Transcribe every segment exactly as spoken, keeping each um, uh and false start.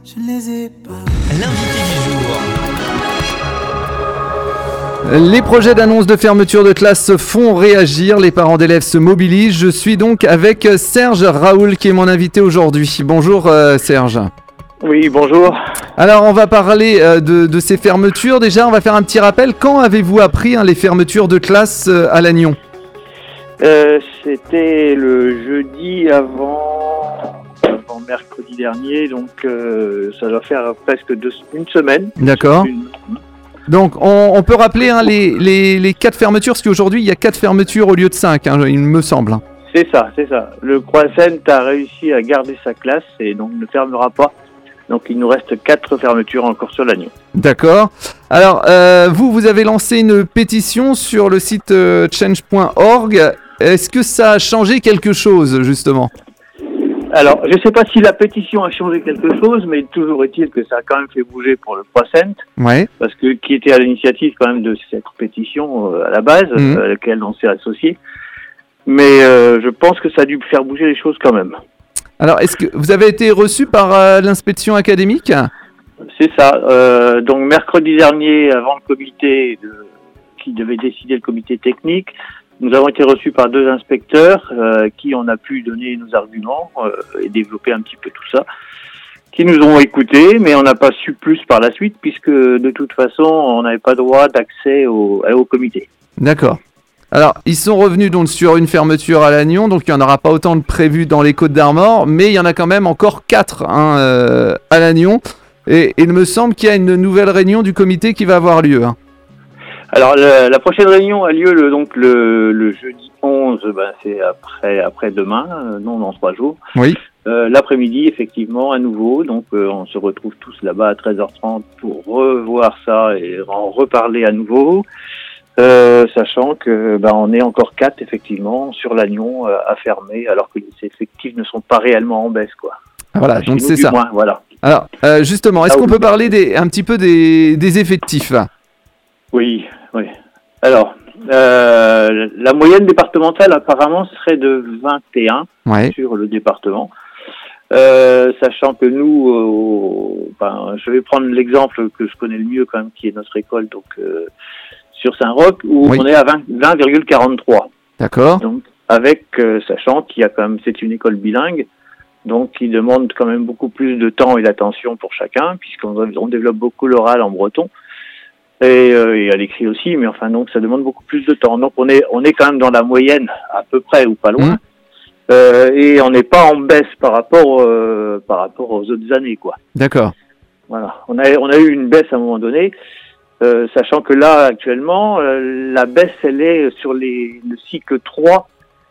je ne les ai pas. L'invité du jour. Les projets d'annonce de fermeture de classe font réagir, les parents d'élèves se mobilisent. Je suis donc avec Serge Raoul qui est mon invité aujourd'hui. Bonjour euh, Serge. Oui, bonjour. Alors on va parler euh, de, de ces fermetures. Déjà on va faire un petit rappel. Quand avez-vous appris hein, les fermetures de classe euh, à Lannion ? euh, C'était le jeudi avant, avant mercredi dernier, donc euh, ça doit faire presque deux, une semaine. D'accord. Une... Donc on, on peut rappeler hein, les, les, les quatre fermetures, parce qu'aujourd'hui il y a quatre fermetures au lieu de cinq, hein, il me semble. C'est ça, c'est ça. Le Croissant a réussi à garder sa classe et donc ne fermera pas. Donc il nous reste quatre fermetures encore sur Lannion. D'accord. Alors euh, vous, vous avez lancé une pétition sur le site euh, change point org. Est-ce que ça a changé quelque chose justement ? Alors, je ne sais pas si la pétition a changé quelque chose, mais toujours est-il que ça a quand même fait bouger pour le Croissant. Ouais. Parce que qui était à l'initiative quand même de cette pétition euh, à la base, mmh. à laquelle on s'est associé. Mais euh, je pense que ça a dû faire bouger les choses quand même. Alors, est-ce que vous avez été reçu par euh, l'inspection académique ? C'est ça. Euh, donc mercredi dernier, avant le comité de, qui devait décider le comité technique, nous avons été reçus par deux inspecteurs euh, qui on a pu donner nos arguments euh, et développer un petit peu tout ça, qui nous ont écoutés, mais on n'a pas su plus par la suite puisque de toute façon on n'avait pas droit d'accès au, au comité. D'accord. Alors ils sont revenus donc sur une fermeture à Lannion, donc il n'y en aura pas autant de prévus dans les Côtes-d'Armor, mais il y en a quand même encore quatre hein, euh, à Lannion, et, et il me semble qu'il y a une nouvelle réunion du comité qui va avoir lieu. Hein. Alors la, la prochaine réunion a lieu le, donc le, le jeudi onze, ben c'est après après demain, euh, non dans trois jours. Oui. Euh, l'après-midi effectivement à nouveau, donc euh, on se retrouve tous là-bas à treize heures trente pour revoir ça et en reparler à nouveau, euh, sachant que ben on est encore quatre effectivement sur Lannion euh, à fermer alors que les effectifs ne sont pas réellement en baisse quoi. Voilà, enfin, donc c'est ça. Moins, voilà. Alors euh, justement, est-ce ah, qu'on oui. peut parler des, un petit peu des, des effectifs ? Oui, oui. Alors, euh, la moyenne départementale apparemment serait de vingt et un ouais. sur le département. Euh, sachant que nous, euh, ben, je vais prendre l'exemple que je connais le mieux quand même, qui est notre école, donc euh, sur Saint-Roch, où oui. on est à vingt virgule quarante-trois. D'accord. Donc, avec, euh, sachant qu'il y a quand même, c'est une école bilingue, donc qui demande quand même beaucoup plus de temps et d'attention pour chacun, puisqu'on on développe beaucoup l'oral en breton. Et, euh, et à l'écrit aussi, mais enfin donc ça demande beaucoup plus de temps. Donc on est on est quand même dans la moyenne à peu près ou pas loin, mmh. euh, et on n'est pas en baisse par rapport euh, par rapport aux autres années quoi. D'accord. Voilà, on a on a eu une baisse à un moment donné, euh, sachant que là actuellement euh, la baisse elle est sur les le cycle trois.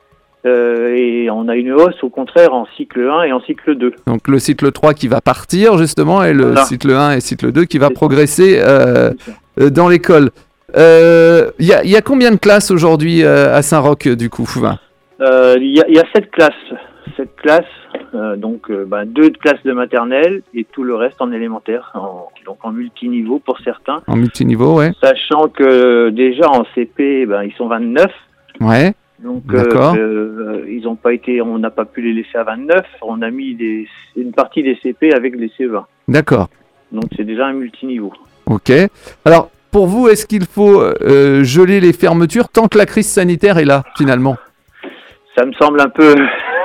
Euh, et on a une hausse au contraire en cycle un et en cycle deux. Donc le cycle trois qui va partir justement et le voilà. cycle un et cycle deux qui va c'est progresser euh, dans l'école. Il euh, y, y a combien de classes aujourd'hui euh, à Saint-Roch du coup ? Il euh, y, y a sept classes. Sept classes, euh, donc euh, ben, deux classes de maternelle et tout le reste en élémentaire, en, donc en multiniveau pour certains. En multiniveau, ouais. Sachant que déjà en C P, ben, ils sont vingt-neuf. Ouais. Donc euh, euh, ils ont pas été, on n'a pas pu les laisser à vingt-neuf. On a mis des, une partie des C P avec les C E un. D'accord. Donc c'est déjà un multiniveau. Ok. Alors pour vous, est-ce qu'il faut euh, geler les fermetures tant que la crise sanitaire est là finalement ? Ça me semble un peu,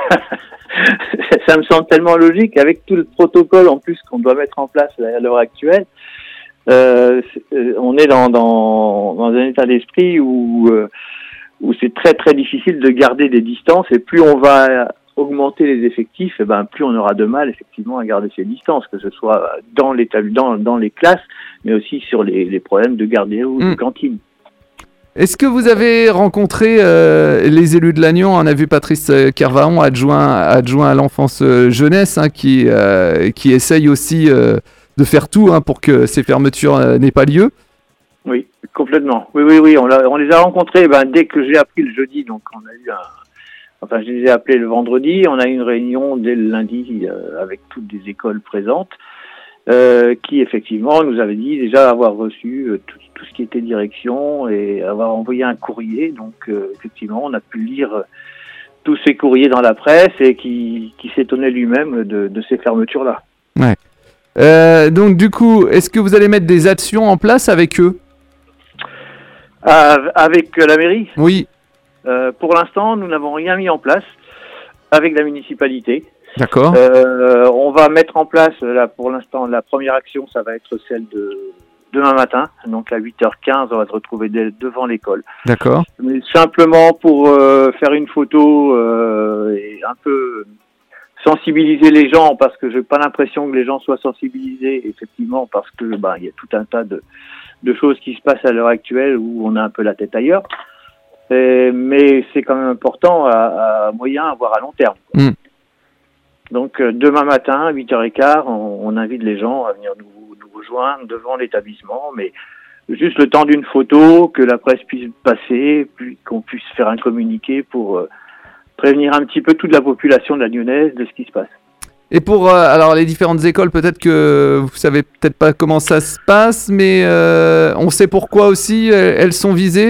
ça me semble tellement logique avec tout le protocole en plus qu'on doit mettre en place à l'heure actuelle. Euh, on est dans, dans, dans un état d'esprit où euh, où c'est très très difficile de garder des distances et plus on va augmenter les effectifs, et ben plus on aura de mal effectivement à garder ces distances, que ce soit dans les dans, dans les classes, mais aussi sur les, les problèmes de garderie ou mmh. de cantine. Est-ce que vous avez rencontré euh, les élus de Lannion ? On a vu Patrice Kervaon, adjoint adjoint à l'enfance euh, jeunesse, hein, qui euh, qui essaye aussi euh, de faire tout hein, pour que ces fermetures euh, n'aient pas lieu. Oui, complètement. Oui, oui, oui. On, l'a, on les a rencontrés ben, dès que j'ai appris le jeudi. Donc, on a eu un. Enfin, je les ai appelés le vendredi. On a eu une réunion dès le lundi euh, avec toutes les écoles présentes, euh, qui effectivement nous avait dit déjà avoir reçu euh, tout, tout ce qui était direction et avoir envoyé un courrier. Donc, euh, effectivement, on a pu lire euh, tous ces courriers dans la presse et qui, qui s'étonnait lui-même de, de ces fermetures-là. Ouais. Euh, donc du coup, est-ce que vous allez mettre des actions en place avec eux? Euh, avec la mairie, Oui, euh, pour l'instant, nous n'avons rien mis en place avec la municipalité. d'accord. Euh, on va mettre en place, là, pour l'instant, la première action, ça va être celle de demain matin. Donc à huit heures quinze, on va se retrouver de- devant l'école. D'accord. Mais simplement pour euh, faire une photo euh, et un peu sensibiliser les gens, parce que j'ai pas l'impression que les gens soient sensibilisés, effectivement, parce que bah, il y a tout un tas de, de choses qui se passent à l'heure actuelle où on a un peu la tête ailleurs. Et, mais c'est quand même important à, à moyen, voire à long terme. Mm. Donc euh, demain matin, à huit heures quinze, on, on invite les gens à venir nous, nous rejoindre devant l'établissement, mais juste le temps d'une photo, que la presse puisse passer, puis qu'on puisse faire un communiqué pour euh, prévenir un petit peu toute la population de la Lyonnaise de ce qui se passe. Et pour euh, alors les différentes écoles, peut-être que vous savez peut-être pas comment ça se passe, mais euh, on sait pourquoi aussi euh, elles sont visées.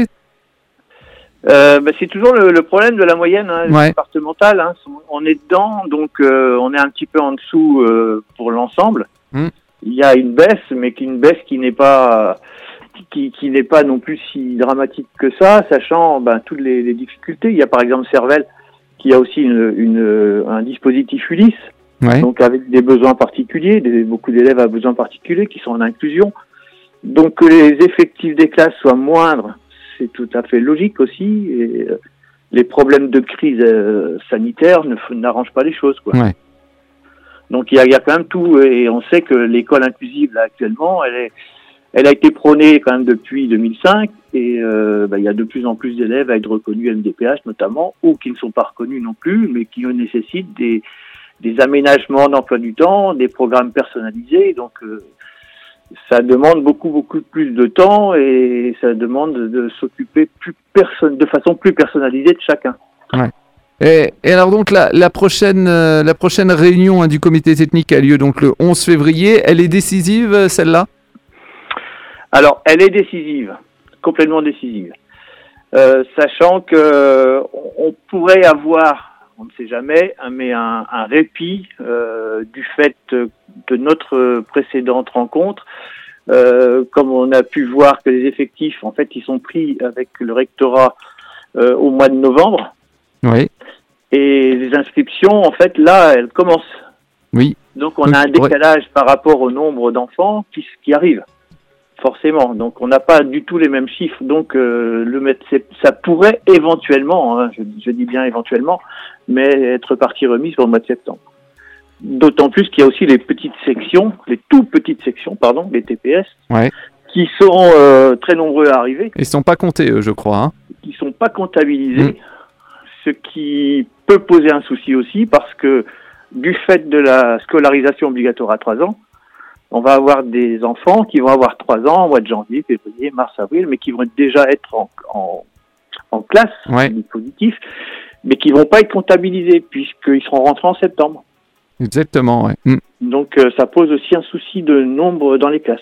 Euh, bah, c'est toujours le, le problème de la moyenne hein, Ouais. départementale. Hein. On est dedans, donc euh, on est un petit peu en dessous euh, pour l'ensemble. Mm. Il y a une baisse, mais qu'une baisse qui n'est pas qui, qui n'est pas non plus si dramatique que ça, sachant ben, toutes les, les difficultés. Il y a par exemple Cervelle qui a aussi une, une, un dispositif Ulysse, Ouais. donc avec des besoins particuliers, des, beaucoup d'élèves à besoins particuliers qui sont en inclusion. Donc que les effectifs des classes soient moindres, c'est tout à fait logique aussi. Et euh, les problèmes de crise euh, sanitaire ne f- n'arrangent pas les choses, quoi. Ouais. Donc il y a, il y a quand même tout, et on sait que l'école inclusive là actuellement, elle est, elle a été prônée quand même depuis deux mille cinq, et euh, bah, il y a de plus en plus d'élèves à être reconnus M D P H notamment, ou qui ne sont pas reconnus non plus, mais qui nécessitent des, des aménagements d'emploi du temps, des programmes personnalisés. Donc euh, ça demande beaucoup beaucoup plus de temps, et ça demande de, de s'occuper plus personne, de façon plus personnalisée de chacun. Et, et alors donc la, la prochaine euh, la prochaine réunion hein, du comité technique a lieu donc le onze février. Elle est décisive euh, celle-là? Alors, elle est décisive, complètement décisive, euh, sachant que on pourrait avoir, on ne sait jamais, hein, mais un, un répit euh, du fait de notre précédente rencontre, euh, comme on a pu voir que les effectifs, en fait, ils sont pris avec le rectorat euh, au mois de novembre, Oui. et les inscriptions, en fait, là, elles commencent. Oui. Donc, on Donc, a un décalage par rapport au nombre d'enfants qui, qui arrivent. Forcément, donc on n'a pas du tout les mêmes chiffres, donc euh, le mettre, c'est- ça pourrait éventuellement, hein, je, je dis bien éventuellement, mais être partie remise pour le mois de septembre. D'autant plus qu'il y a aussi les petites sections, les tout petites sections, pardon, les T P S, Ouais. qui sont euh, très nombreux à arriver, Ils sont pas comptés eux, je crois. Hein. qui sont pas comptabilisés, Mm. ce qui peut poser un souci aussi parce que du fait de la scolarisation obligatoire à trois ans, on va avoir des enfants qui vont avoir trois ans au mois de janvier, février, mars, avril, mais qui vont déjà être en, en, en classe, Ouais. dispositif, mais qui vont pas être comptabilisés puisqu'ils seront rentrés en septembre. Exactement. Ouais. Mm. Donc euh, ça pose aussi un souci de nombre dans les classes.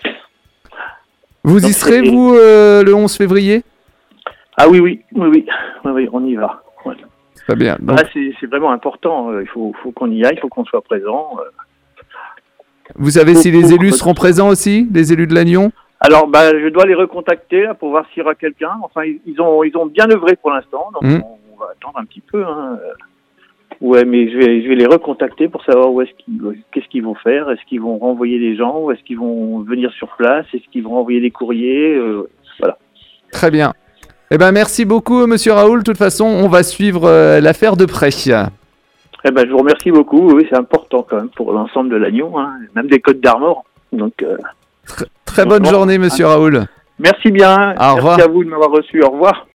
Vous Donc, y serez c'est- vous euh, le onze février? Ah oui, oui, oui, oui, oui, oui on y va. Ouais. Très bien. Donc, Là, c'est c'est vraiment important. euh, Il faut, faut qu'on y aille, il faut qu'on soit présent. euh. vous savez faut- si les faut- élus seront présents aussi, les élus de Lannion? Alors, bah, je dois les recontacter là, pour voir s'il y aura quelqu'un. Enfin, ils, ils ont, ils ont bien œuvré pour l'instant, donc Mm. on, on va attendre un petit peu. Hein. Ouais, mais je vais, je vais les recontacter pour savoir où est-ce qu'ils, qu'est-ce qu'ils vont faire. Est-ce qu'ils vont renvoyer les gens, ou est-ce qu'ils vont venir sur place, est-ce qu'ils vont envoyer des courriers, euh, voilà. Très bien. Eh ben merci beaucoup, Monsieur Raoul. De toute façon, on va suivre euh, l'affaire de près. Eh ben, je vous remercie beaucoup. Oui, c'est important quand même pour l'ensemble de l'Agnon, hein, même des Côtes d'Armor. Donc, euh, Très bonne Bonjour. journée, Monsieur Raoul. merci bien. Au revoir. Merci à vous de m'avoir reçu. Au revoir.